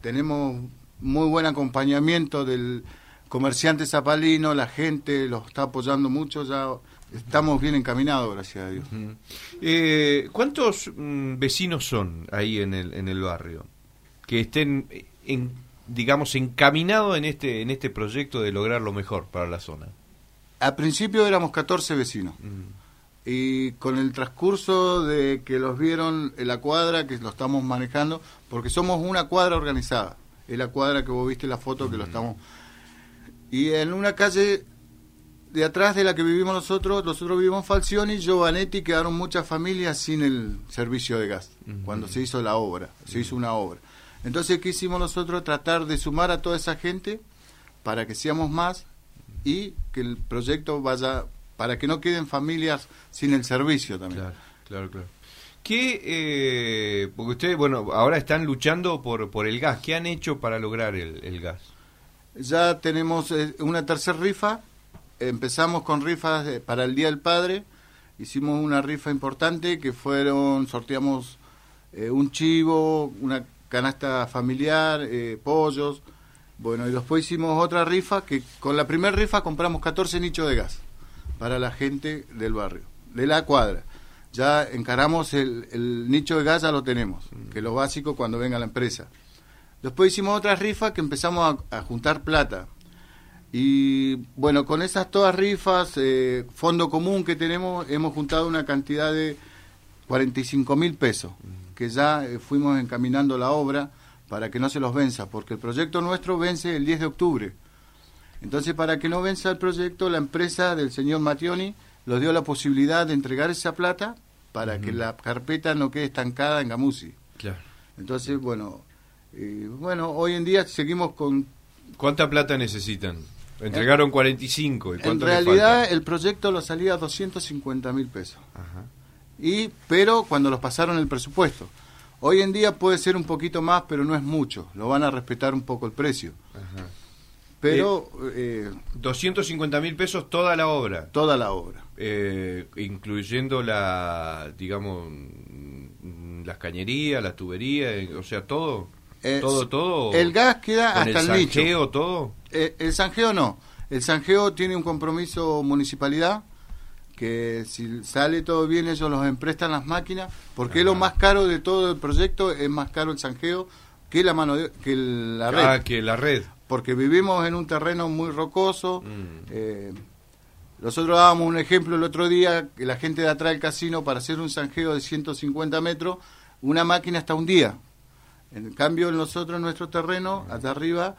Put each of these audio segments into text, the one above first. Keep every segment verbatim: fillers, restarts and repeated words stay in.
tenemos muy buen acompañamiento del comerciante zapalino, la gente los está apoyando mucho, ya estamos bien encaminados, gracias a Dios. Uh-huh. eh, ¿Cuántos mm, vecinos son ahí en el en el barrio que estén, en, digamos, encaminados en este en este proyecto de lograr lo mejor para la zona? Al principio éramos catorce vecinos. Uh-huh. Y con el transcurso de que los vieron en la cuadra, que lo estamos manejando, porque somos una cuadra organizada, es la cuadra que vos viste en la foto, que lo estamos... Y en una calle de atrás de la que vivimos nosotros, nosotros vivimos en Falcioni y Giovanetti, quedaron muchas familias sin el servicio de gas, uh-huh. cuando se hizo la obra, se hizo una obra. Entonces, ¿qué hicimos nosotros? Tratar de sumar a toda esa gente para que seamos más y que el proyecto vaya... para que no queden familias sin el servicio también. Claro, claro, claro. ¿Qué, eh, porque ustedes, bueno, ahora están luchando por por el gas, ¿qué han hecho para lograr el, el gas? Ya tenemos eh, una tercera rifa, empezamos con rifas eh, para el Día del Padre, hicimos una rifa importante que fueron, sorteamos eh, un chivo, una canasta familiar, eh, pollos, bueno, y después hicimos otra rifa que con la primera rifa compramos catorce nichos de gas para la gente del barrio, de la cuadra. Ya encaramos el, el nicho de gas, ya lo tenemos, que es lo básico cuando venga la empresa. Después hicimos otras rifas que empezamos a, a juntar plata. Y bueno, con esas todas rifas, eh, fondo común que tenemos, hemos juntado una cantidad de cuarenta y cinco mil pesos, que ya eh, fuimos encaminando la obra para que no se los venza, porque el proyecto nuestro vence el diez de octubre. Entonces, para que no venza el proyecto, la empresa del señor Mattioni nos dio la posibilidad de entregar esa plata para uh-huh. que la carpeta no quede estancada en Gamusi. Claro. Entonces, bueno, eh, bueno, hoy en día seguimos con... ¿Cuánta plata necesitan? Entregaron cuarenta y cinco. ¿Y cuánto en realidad, el proyecto lo salía a doscientos cincuenta mil pesos. Ajá. Y, pero cuando los pasaron el presupuesto. Hoy en día puede ser un poquito más, pero no es mucho. Lo van a respetar un poco el precio. Ajá. Pero eh, eh, doscientos cincuenta mil pesos toda la obra. Toda la obra. Eh, incluyendo la, digamos, las cañerías, las tuberías, o sea, todo. Eh, todo, todo. El gas queda hasta el, el nicho. ¿El zanjeo, todo? Eh, el zanjeo no. El zanjeo tiene un compromiso municipalidad, que si sale todo bien ellos los emprestan las máquinas, porque es lo más caro de todo el proyecto, es más caro el zanjeo que la mano de, que la red. Ah, que la red. Porque vivimos en un terreno muy rocoso. Mm. Eh, nosotros dábamos un ejemplo el otro día, que la gente de atrás del casino, para hacer un zanjeo de ciento cincuenta metros, una máquina hasta un día. En cambio, nosotros, en nuestro terreno, allá arriba,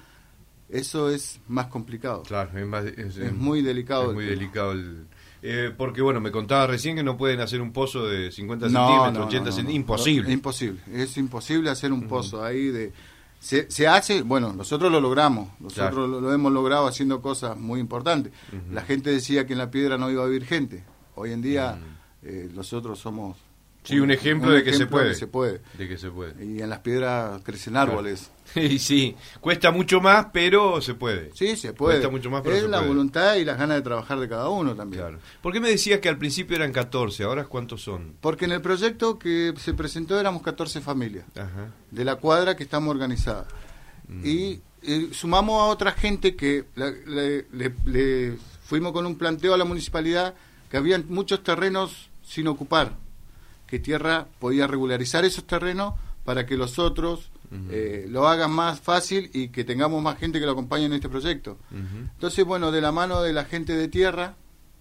eso es más complicado. Claro, es, más, es, es muy delicado. Es muy delicado el... Eh, porque, bueno, me contaba recién que no pueden hacer un pozo de cincuenta no, centímetros, no, ochenta no, no, centímetros, imposible. No, imposible, es imposible hacer un uh-huh. pozo ahí de... Se, se hace, bueno, nosotros lo logramos, nosotros claro. lo, lo hemos logrado haciendo cosas muy importantes. Uh-huh. La gente decía que en la piedra no iba a vivir gente. Hoy en día uh-huh. eh, nosotros somos... Sí, un, un ejemplo, un de, que ejemplo se de que se puede. De que se puede. Y en las piedras crecen árboles. Claro. Y sí, cuesta mucho más, pero se puede. Sí, se puede. Cuesta mucho más, pero es se la puede. voluntad y las ganas de trabajar de cada uno también. Claro. ¿Por qué me decías que al principio eran catorce? ¿Ahora cuántos son? Porque en el proyecto que se presentó éramos catorce familias. Ajá. De la cuadra que estamos organizadas. Mm. Y, y sumamos a otra gente que la, le, le, le fuimos con un planteo a la municipalidad que había muchos terrenos sin ocupar, que Tierra podía regularizar esos terrenos para que los otros uh-huh. eh, lo hagan más fácil y que tengamos más gente que lo acompañe en este proyecto. Uh-huh. Entonces, bueno, de la mano de la gente de Tierra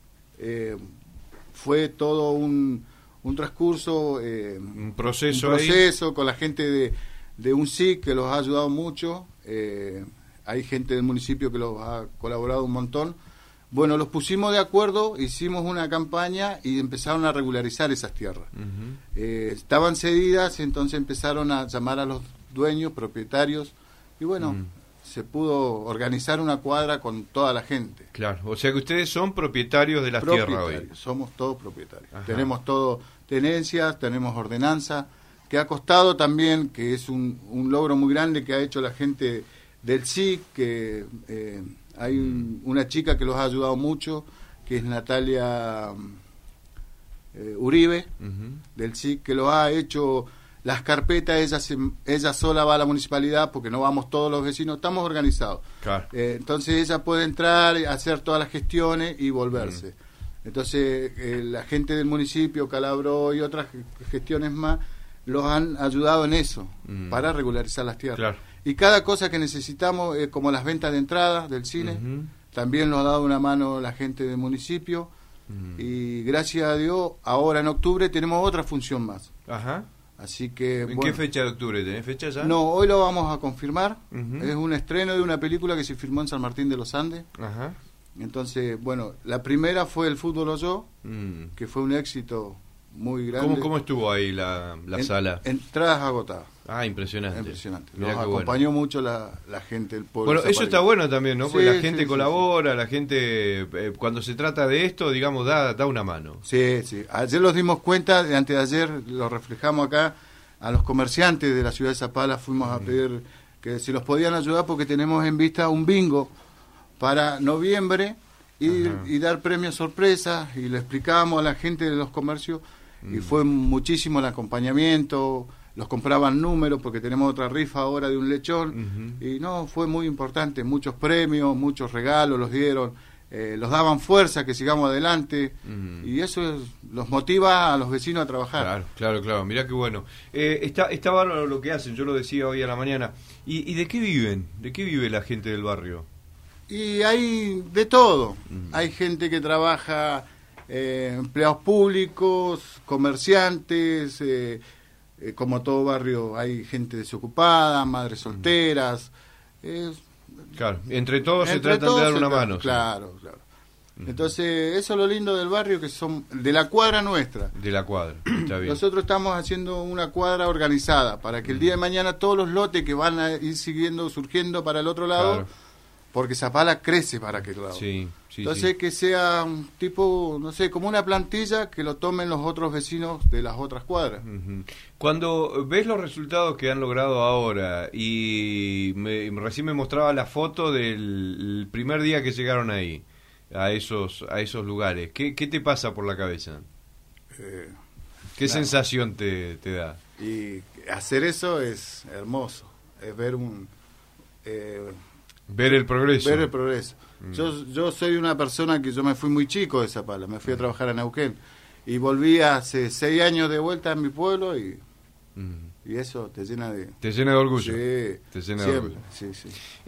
eh, fue todo un, un transcurso, eh, un proceso, un proceso ahí. Con la gente de, de un S I C que los ha ayudado mucho, eh, hay gente del municipio que los ha colaborado un montón. Bueno, los pusimos de acuerdo, hicimos una campaña y empezaron a regularizar esas tierras. Uh-huh. Eh, estaban cedidas, entonces empezaron a llamar a los dueños, propietarios, y bueno, uh-huh. se pudo organizar una cuadra con toda la gente. Claro, o sea que ustedes son propietarios de las tierras hoy. Somos todos propietarios. Ajá. Tenemos todo, tenencias, tenemos ordenanza, que ha costado también, que es un, un logro muy grande que ha hecho la gente del S I C, que... Eh, hay un, una chica que los ha ayudado mucho, que es Natalia eh, Uribe, uh-huh. del S I C, que lo ha hecho las carpetas, ella, se, ella sola va a la municipalidad porque no vamos todos los vecinos, estamos organizados. Claro. Eh, entonces ella puede entrar, hacer todas las gestiones y volverse. Mm. Entonces eh, la gente del municipio, Calabró y otras gestiones más, los han ayudado en eso, mm. para regularizar las tierras. Claro. Y cada cosa que necesitamos, eh, como las ventas de entradas del cine, uh-huh. también nos ha dado una mano la gente del municipio. Uh-huh. Y gracias a Dios, ahora en octubre tenemos otra función más. Ajá. Así que, ¿En bueno, qué fecha de octubre? ¿Tenés fecha ya? No, hoy lo vamos a confirmar. Uh-huh. Es un estreno de una película que se filmó en San Martín de los Andes. Ajá. Entonces, bueno, la primera fue El Fútbol o Yo, mm. que fue un éxito muy grande. ¿Cómo, cómo estuvo ahí la, la en, sala? Entradas agotadas. Ah, impresionante. Impresionante. Mirá Nos bueno. acompañó mucho la, la gente, el pueblo. Bueno, eso está bueno también, ¿no? Sí, Porque la gente sí, colabora, sí, sí. la gente, eh, cuando se trata de esto, digamos, da, da una mano. Sí, sí. Ayer nos dimos cuenta, antes de ayer lo reflejamos acá, a los comerciantes de la ciudad de Zapala fuimos a pedir que si los podían ayudar porque tenemos en vista un bingo para noviembre y, y dar premios sorpresas, y le explicamos a la gente de los comercios mm. y fue muchísimo el acompañamiento, los compraban números porque tenemos otra rifa ahora de un lechón uh-huh. y no, fue muy importante, muchos premios, muchos regalos los dieron. Eh, los daban fuerza, que sigamos adelante, mm. y eso es, los motiva a los vecinos a trabajar. Claro, claro, claro, mirá qué bueno. Eh, está, está bárbaro lo que hacen, yo lo decía hoy a la mañana. ¿Y, y de qué viven? ¿De qué vive la gente del barrio? Y hay de todo. Mm. Hay gente que trabaja, eh, empleados públicos, comerciantes, eh, eh, como todo barrio hay gente desocupada, madres solteras, mm. es... Claro, entre todos entre se tratan todos de dar se una trata, mano. Claro, sí. claro. Uh-huh. Entonces, eso es lo lindo del barrio, que son de la cuadra nuestra. De la cuadra, está bien. Nosotros estamos haciendo una cuadra organizada para que el día de mañana todos los lotes que van a ir siguiendo, surgiendo para el otro lado, claro. porque Zapala crece para aquel lado. Sí, sí, Entonces, sí. que sea un tipo, no sé, como una plantilla que lo tomen los otros vecinos de las otras cuadras. Uh-huh. Cuando ves los resultados que han logrado ahora, y me, recién me mostraba la foto del primer día que llegaron ahí, a esos a esos lugares, ¿qué, qué te pasa por la cabeza? Eh, ¿Qué nada. sensación te, te da? Y hacer eso es hermoso, es ver un... Eh, ver el progreso. Ver el progreso. Mm. Yo, yo soy una persona que yo me fui muy chico de Zapala, me fui a trabajar a Neuquén y volví hace seis años de vuelta a mi pueblo y, mm. y eso te llena de... Te llena de orgullo. Sí, te llena siempre, de orgullo. Sí, sí.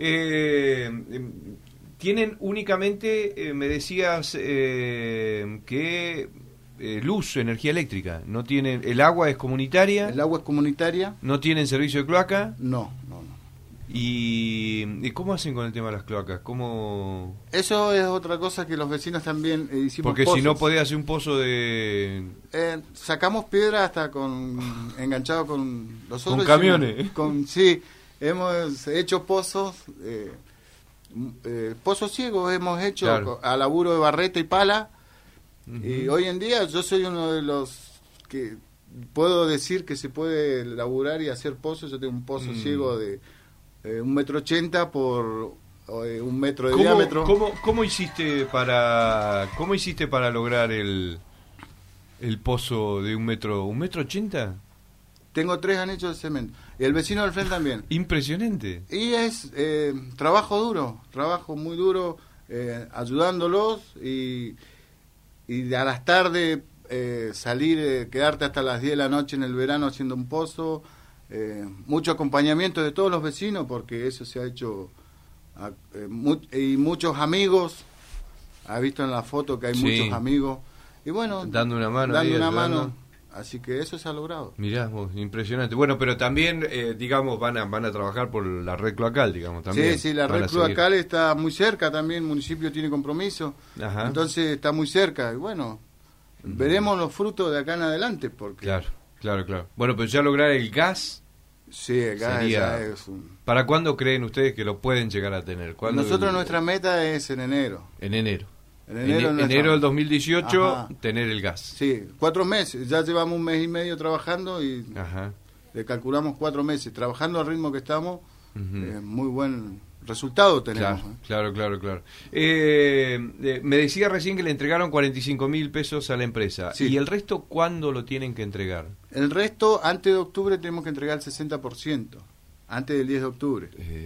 Eh, eh, tienen únicamente, eh, me decías, eh, que eh, luz, energía eléctrica. No tienen, el agua es comunitaria. El agua es comunitaria. No tienen servicio de cloaca. No, no, no. ¿Y, ¿Y cómo hacen con el tema de las cloacas? ¿Cómo...? Eso es otra cosa que los vecinos también eh, hicimos. Porque pozos. si no podés hacer un pozo de... Eh, sacamos piedra hasta con enganchado con nosotros. Con camiones. Hicimos, con, sí, hemos hecho pozos, eh, eh, pozos ciegos hemos hecho claro. a laburo de barreta y pala. Uh-huh. Y hoy en día yo soy uno de los que puedo decir que se puede laburar y hacer pozos. Yo tengo un pozo mm. ciego de eh, un metro ochenta por eh, un metro de ¿Cómo, diámetro. ¿cómo, cómo hiciste para cómo hiciste para lograr el el pozo de un metro un metro ochenta? Tengo tres anillos de cemento. Y el vecino del frente también. Impresionante. Y es eh, trabajo duro, trabajo muy duro, eh, ayudándolos y y a las tardes eh, salir, eh, quedarte hasta las diez de la noche en el verano haciendo un pozo, eh, mucho acompañamiento de todos los vecinos, porque eso se ha hecho, a, eh, mu y muchos amigos, has visto en la foto que hay sí. muchos amigos, y bueno, dando una mano, dando ahí, una ayudando. mano, así que eso se ha logrado. Mirá, vos, impresionante. Bueno, pero también, eh, digamos, van a van a trabajar por la red cloacal, digamos, también. Sí, sí, la red cloacal está muy cerca también, el municipio tiene compromiso, Ajá. entonces está muy cerca, y bueno, mm. veremos los frutos de acá en adelante, porque... Claro, claro, claro. Bueno, pero ya lograr el gas... Sí, el gas sería... es un... ¿Para cuándo creen ustedes que lo pueden llegar a tener? Nosotros el... nuestra meta es en enero. En enero. En enero, en, enero del dos mil dieciocho, Ajá. tener el gas. Sí, cuatro meses. Ya llevamos un mes y medio trabajando y Ajá. le calculamos cuatro meses. Trabajando al ritmo que estamos, uh-huh. es muy buen resultado tenemos. Claro, ¿eh? claro, claro. claro. Eh, eh, me decía recién que le entregaron cuarenta y cinco mil pesos a la empresa. Sí. ¿Y el resto cuándo lo tienen que entregar? El resto, antes de octubre, tenemos que entregar el sesenta por ciento. Antes del diez de octubre. Eh,